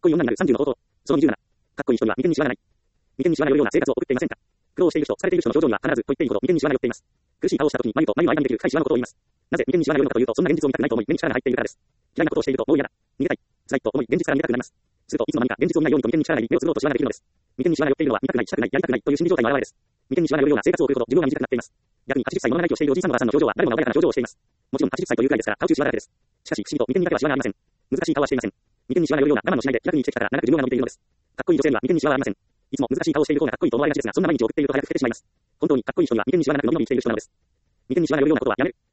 こいい女になる30の方法。その27。かっこいい人には眉間にシワがない。眉間にシワが寄るような生活を送っていませんか。苦労している人、疲れている人の表情には必ずと言っていいほど眉間にシワが寄っています。苦しい顔をした時に眉と眉の間にできる深いシワのことを言います。なぜ眉間にシワが寄るのかというと、そんな現実を見たくないと思い目に力が入っているからです。嫌いなことをしているともう嫌だ。逃げたい。辛いと思い現実から逃げたくなります。するといつの間にか現実を見ないようにと眉間に力が入り目をつぶろうとシワができるのです。眉間にシワが寄っているのは見たくない、したくない、やりたくないという心理状態の表れです。眉間にシワが寄るような生活を送るほど寿命が短くなっています。逆に80歳の長生きをしているおじいさんおばあさんの表情は誰もが穏やかな表情をしています。もちろん80歳というくらいですから顔中シワだらけです。しかし不思議と眉間にだけはシワがありません。難しい顔はしていません。眉間にシワが寄るような我慢をしないで気楽に生きてきたから長く寿命が伸びているのです。かっこいい女性には眉間にシワはありません。いつも難しい顔をしている方がかっこいいと思われがちですが、そんな毎日を送っていると早く老けてしまいます。本当にかっこいい人には眉間にシワがなく伸び伸びしている人なのです。眉間にシワが寄るようなことはやめる。